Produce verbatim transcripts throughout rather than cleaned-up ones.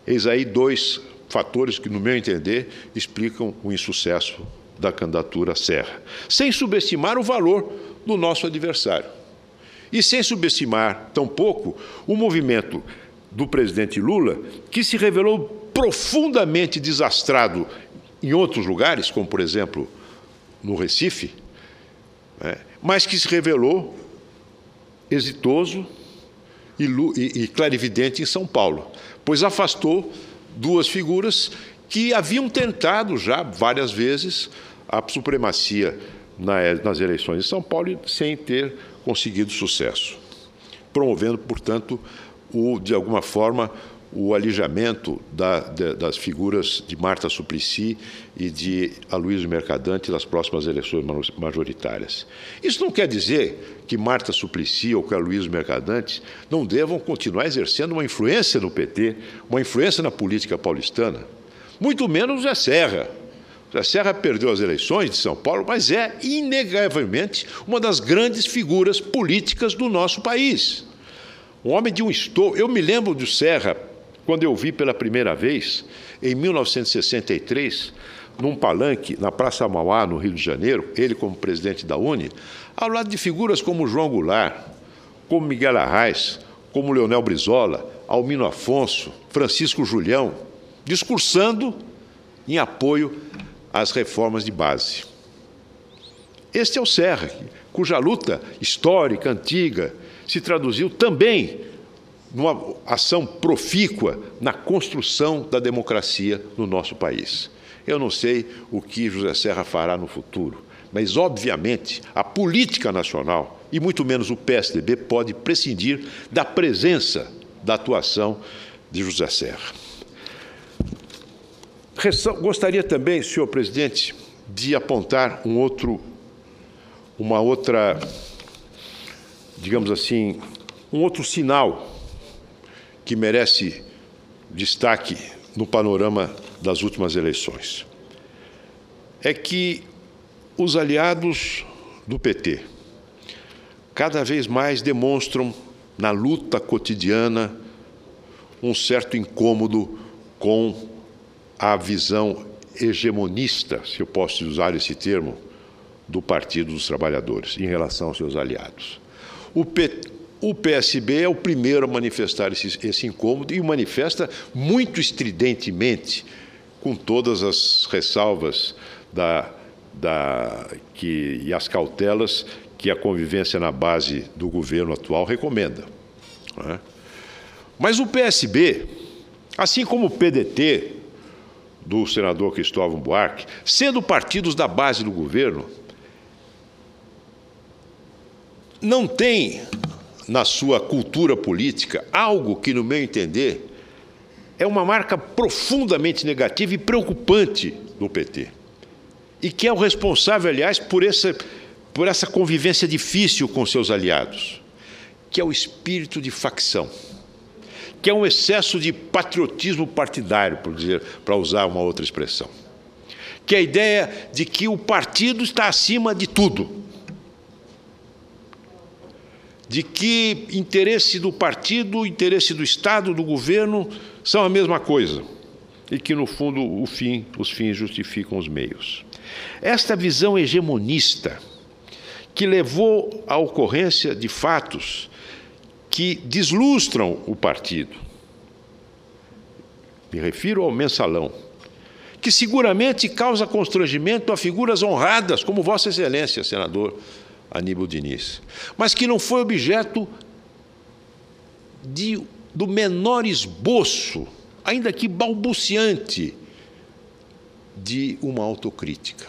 Eis aí dois fatores que, no meu entender, explicam o insucesso da candidatura Serra, sem subestimar o valor do nosso adversário. E sem subestimar, tampouco, o movimento do presidente Lula, que se revelou profundamente desastrado em outros lugares, como, por exemplo, no Recife, né, mas que se revelou exitoso e, e, e clarividente em São Paulo, pois afastou duas figuras que haviam tentado já várias vezes a supremacia nas eleições de São Paulo sem ter conseguido sucesso, promovendo, portanto, o, de alguma forma, o alijamento da, de, das figuras de Marta Suplicy e de Aloysio Mercadante nas próximas eleições majoritárias. Isso não quer dizer que Marta Suplicy ou que Aloysio Mercadante não devam continuar exercendo uma influência no P T, uma influência na política paulistana, muito menos Zé Serra. Zé Serra perdeu as eleições de São Paulo, mas é, inegavelmente, uma das grandes figuras políticas do nosso país. Um homem de um estofo. Eu me lembro de Serra, quando eu vi pela primeira vez, em mil novecentos e sessenta e três, num palanque na Praça Mauá, no Rio de Janeiro, ele como presidente da UNE, ao lado de figuras como João Goulart, como Miguel Arraes, como Leonel Brizola, Almino Afonso, Francisco Julião, discursando em apoio às reformas de base. Este é o Serra, cuja luta histórica, antiga, se traduziu também numa ação profícua na construção da democracia no nosso país. Eu não sei o que José Serra fará no futuro, mas, obviamente, a política nacional, e muito menos o P S D B, pode prescindir da presença, da atuação de José Serra. Gostaria também, senhor presidente, de apontar um outro, uma outra, digamos assim, um outro sinal que merece destaque no panorama das últimas eleições. É que os aliados do P T cada vez mais demonstram, na luta cotidiana, um certo incômodo com a visão hegemonista, se eu posso usar esse termo, do Partido dos Trabalhadores em relação aos seus aliados. O, P, o P S B é o primeiro a manifestar esse, esse incômodo e o manifesta muito estridentemente, com todas as ressalvas da, da, que, e as cautelas que a convivência na base do governo atual recomenda. Não é? Mas o P S B, assim como o P D T, do senador Cristóvão Buarque, sendo partidos da base do governo, não tem na sua cultura política algo que, no meu entender, é uma marca profundamente negativa e preocupante do P T, e que é o responsável, aliás, por essa, por essa convivência difícil com seus aliados, que é o espírito de facção, que é um excesso de patriotismo partidário, por dizer, para usar uma outra expressão, que é a ideia de que o partido está acima de tudo, de que interesse do partido, interesse do Estado, do governo, são a mesma coisa, e que, no fundo, o fim, os fins justificam os meios. Esta visão hegemonista, que levou à ocorrência de fatos que deslustram o partido. Me refiro ao mensalão, que seguramente causa constrangimento a figuras honradas, como Vossa Excelência, senador Aníbal Diniz, mas que não foi objeto de, do menor esboço, ainda que balbuciante, de uma autocrítica.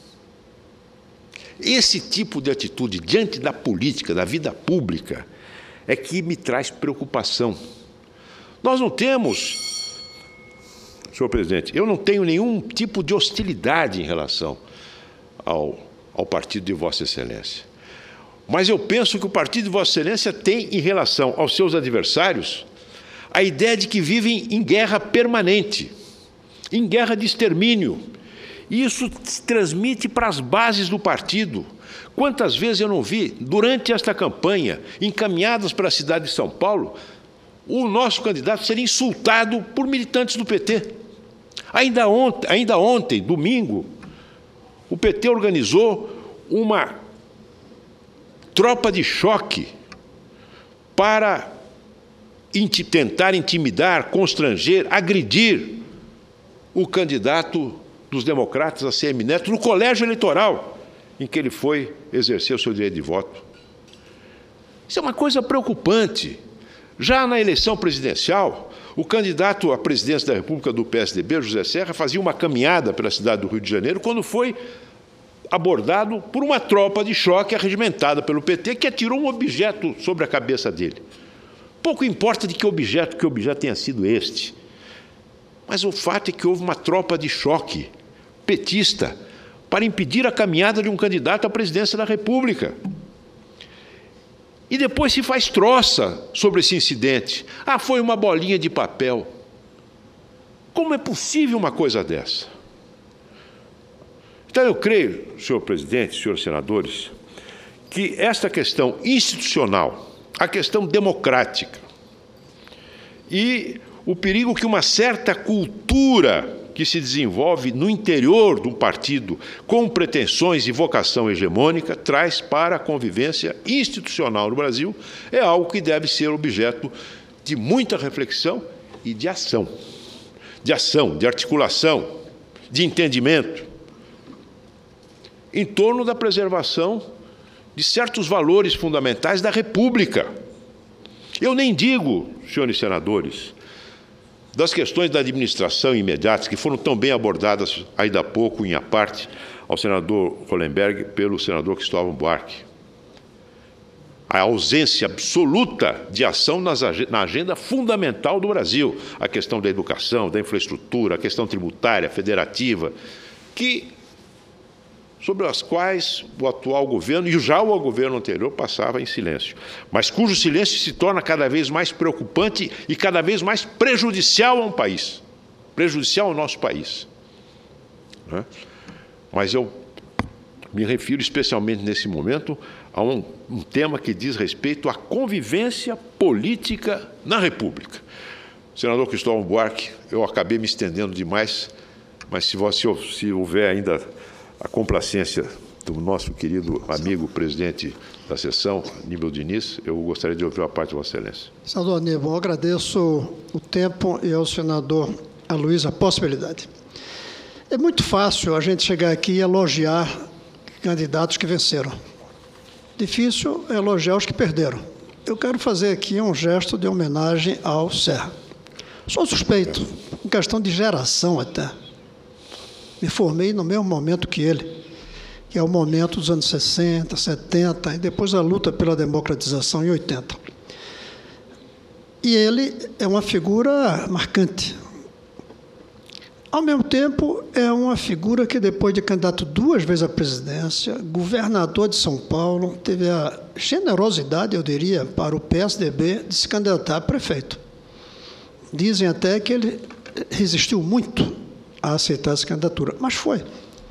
Esse tipo de atitude diante da política, da vida pública, é que me traz preocupação. Nós não temos, senhor presidente, eu não tenho nenhum tipo de hostilidade em relação ao, ao partido de Vossa Excelência. Mas eu penso que o partido de Vossa Excelência tem, em relação aos seus adversários, a ideia de que vivem em guerra permanente, em guerra de extermínio. E isso se transmite para as bases do partido. Quantas vezes eu não vi, durante esta campanha, encaminhadas para a cidade de São Paulo, o nosso candidato seria insultado por militantes do P T. Ainda ontem, ainda ontem, domingo, o P T organizou uma tropa de choque para inti- tentar intimidar, constranger, agredir o candidato dos democratas, a C M Neto, no colégio eleitoral em que ele foi exercer o seu direito de voto. Isso é uma coisa preocupante. Já na eleição presidencial, o candidato à presidência da República do P S D B, José Serra, fazia uma caminhada pela cidade do Rio de Janeiro quando foi abordado por uma tropa de choque arregimentada pelo P T que atirou um objeto sobre a cabeça dele. Pouco importa de que objeto, que objeto tenha sido este, mas o fato é que houve uma tropa de choque petista para impedir a caminhada de um candidato à presidência da República. E depois se faz troça sobre esse incidente. Ah, foi uma bolinha de papel. Como é possível uma coisa dessa? Então, eu creio, senhor presidente, senhores senadores, que esta questão institucional, a questão democrática e o perigo que uma certa cultura que se desenvolve no interior de um partido com pretensões e vocação hegemônica traz para a convivência institucional no Brasil é algo que deve ser objeto de muita reflexão e de ação. De ação, de articulação, de entendimento, em torno da preservação de certos valores fundamentais da República. Eu nem digo, senhores senadores, das questões da administração imediatas, que foram tão bem abordadas ainda há pouco, em aparte, ao senador Hollenberg pelo senador Cristóvão Buarque. A ausência absoluta de ação nas, na agenda fundamental do Brasil, a questão da educação, da infraestrutura, a questão tributária, federativa, que, sobre as quais o atual governo e já o governo anterior passava em silêncio, mas cujo silêncio se torna cada vez mais preocupante e cada vez mais prejudicial a um país, prejudicial ao nosso país. Né? Mas eu me refiro especialmente nesse momento a um, um tema que diz respeito à convivência política na República. Senador Cristóvão Buarque, eu acabei me estendendo demais, mas se, você, se houver ainda a complacência do nosso querido amigo presidente da sessão, Aníbal Diniz, eu gostaria de ouvir a parte de Vossa Excelência. Senador Aníbal, eu agradeço o tempo e ao senador Aloysio a possibilidade. É muito fácil a gente chegar aqui e elogiar candidatos que venceram. Difícil é elogiar os que perderam. Eu quero fazer aqui um gesto de homenagem ao Serra. Sou suspeito, em questão de geração até. Me formei no mesmo momento que ele, que é o momento dos anos sessenta, setenta, e depois a luta pela democratização em oitenta. E ele é uma figura marcante. Ao mesmo tempo, é uma figura que, depois de candidato duas vezes à presidência, governador de São Paulo, teve a generosidade, eu diria, para o P S D B de se candidatar a prefeito. Dizem até que ele resistiu muito a aceitar essa candidatura, mas foi.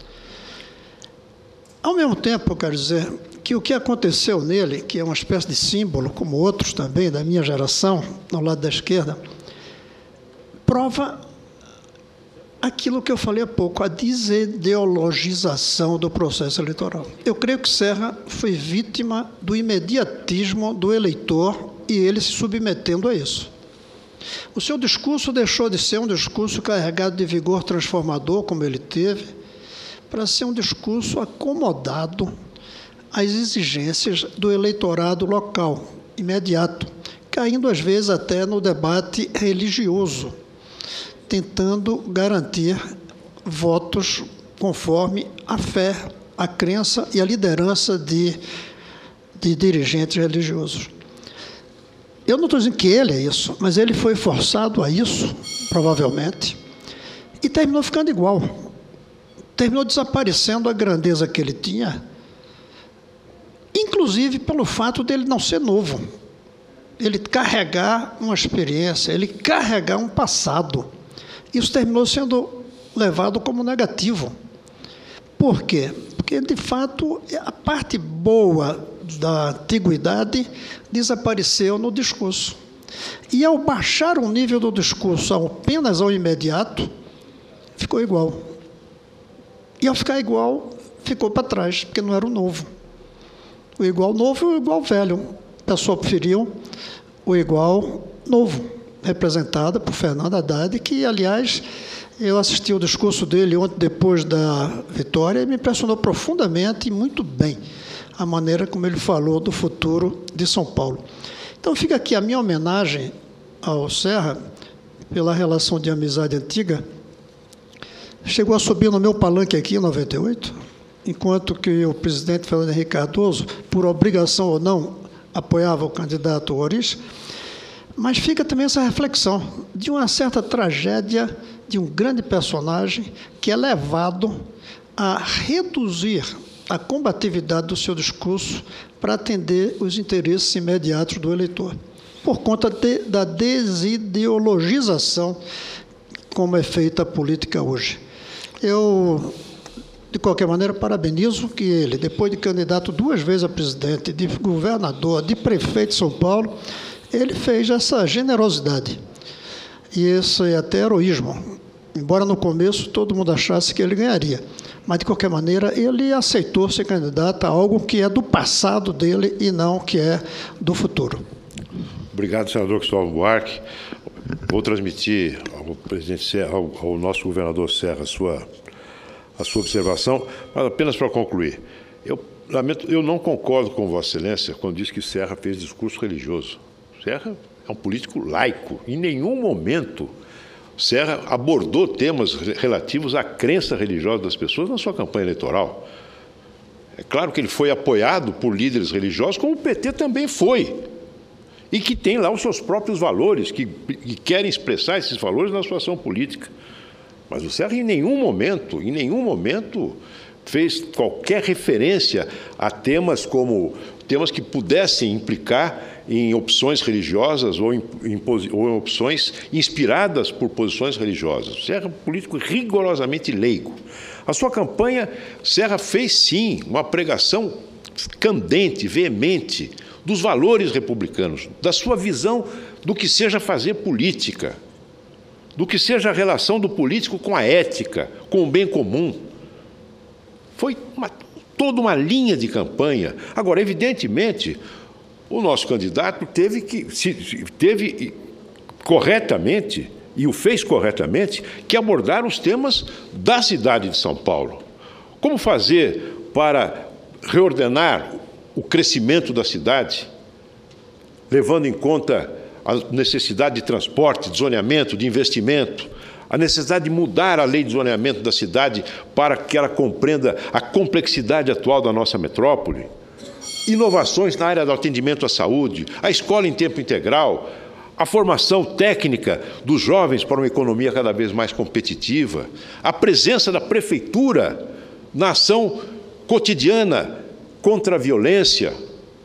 Ao mesmo tempo, eu quero dizer que o que aconteceu nele, que é uma espécie de símbolo, como outros também da minha geração, ao lado da esquerda, prova aquilo que eu falei há pouco, a desideologização do processo eleitoral. Eu creio que Serra foi vítima do imediatismo do eleitor e ele se submetendo a isso. O seu discurso deixou de ser um discurso carregado de vigor transformador, como ele teve, para ser um discurso acomodado às exigências do eleitorado local, imediato, caindo às vezes até no debate religioso, tentando garantir votos conforme a fé, a crença e a liderança de, de dirigentes religiosos. Eu não estou dizendo que ele é isso, mas ele foi forçado a isso, provavelmente, e terminou ficando igual. Terminou desaparecendo a grandeza que ele tinha, inclusive pelo fato dele não ser novo. Ele carregar uma experiência, ele carregar um passado. Isso terminou sendo levado como negativo. Por quê? Porque, de fato, a parte boa da antiguidade desapareceu no discurso. E, ao baixar o nível do discurso apenas ao imediato, ficou igual. E, ao ficar igual, ficou para trás, porque não era o novo. O igual novo e o igual velho. O pessoal preferiu o igual novo, representado por Fernando Haddad, que, aliás, eu assisti o discurso dele ontem, depois da vitória, e me impressionou profundamente e muito bem a maneira como ele falou do futuro de São Paulo. Então, fica aqui a minha homenagem ao Serra, pela relação de amizade antiga. Chegou a subir no meu palanque aqui em noventa e oito, enquanto que o presidente Fernando Henrique Cardoso, por obrigação ou não, apoiava o candidato Oris. Mas fica também essa reflexão de uma certa tragédia de um grande personagem que é levado a reduzir a combatividade do seu discurso para atender os interesses imediatos do eleitor, por conta de, da desideologização como é feita a política hoje. Eu, de qualquer maneira, parabenizo que ele, depois de candidato duas vezes a presidente, de governador, de prefeito de São Paulo, ele fez essa generosidade e esse até heroísmo, embora no começo todo mundo achasse que ele ganharia. Mas, de qualquer maneira, ele aceitou ser candidato a algo que é do passado dele e não que é do futuro. Obrigado, senador Cristóvão Buarque. Vou transmitir ao presidente Serra, ao, ao nosso governador Serra, a sua, a sua observação, mas apenas para concluir. Eu, lamento, eu não concordo com Vossa Excelência quando diz que Serra fez discurso religioso. Serra é um político laico. Em nenhum momento Serra abordou temas relativos à crença religiosa das pessoas na sua campanha eleitoral. É claro que ele foi apoiado por líderes religiosos, como o P T também foi, e que tem lá os seus próprios valores, que, que querem expressar esses valores na sua ação política. Mas o Serra, em nenhum momento, em nenhum momento, fez qualquer referência a temas como temas que pudessem implicar em opções religiosas ou em, em, ou em opções inspiradas por posições religiosas. Serra é um político rigorosamente leigo. A sua campanha, Serra fez, sim, uma pregação candente, veemente, dos valores republicanos, da sua visão do que seja fazer política, do que seja a relação do político com a ética, com o bem comum. Foi uma, toda uma linha de campanha. Agora, evidentemente, o nosso candidato teve que, teve corretamente, e o fez corretamente, que abordar os temas da cidade de São Paulo. Como fazer para reordenar o crescimento da cidade, levando em conta a necessidade de transporte, de zoneamento, de investimento, a necessidade de mudar a lei de zoneamento da cidade para que ela compreenda a complexidade atual da nossa metrópole, inovações na área do atendimento à saúde, a escola em tempo integral, a formação técnica dos jovens para uma economia cada vez mais competitiva, a presença da prefeitura na ação cotidiana contra a violência,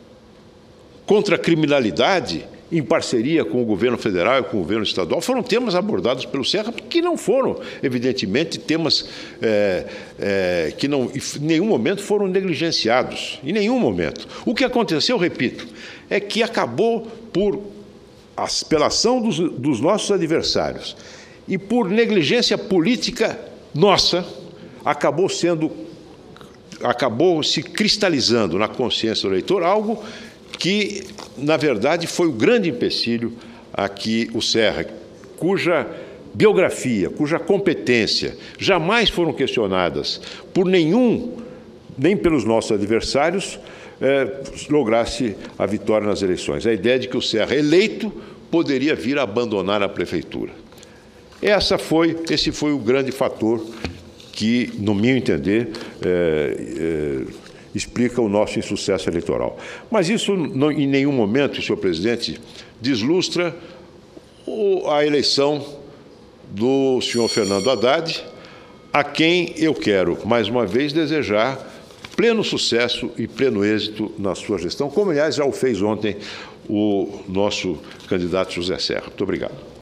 contra a criminalidade, em parceria com o governo federal e com o governo estadual, foram temas abordados pelo Serra, que não foram, evidentemente, temas é, é, que não, em nenhum momento foram negligenciados, em nenhum momento. O que aconteceu, repito, é que acabou por, pela ação dos, dos nossos adversários e por negligência política nossa, acabou sendo, acabou se cristalizando na consciência do eleitor algo que, na verdade, foi o grande empecilho a que o Serra, cuja biografia, cuja competência jamais foram questionadas por nenhum, nem pelos nossos adversários, eh, lograsse a vitória nas eleições. A ideia de que o Serra, eleito, poderia vir a abandonar a prefeitura. Essa foi, esse foi o grande fator que, no meu entender, eh, eh, explica o nosso insucesso eleitoral. Mas isso, não, em nenhum momento, senhor presidente, deslustra o, a eleição do senhor Fernando Haddad, a quem eu quero, mais uma vez, desejar pleno sucesso e pleno êxito na sua gestão, como, aliás, já o fez ontem o nosso candidato José Serra. Muito obrigado.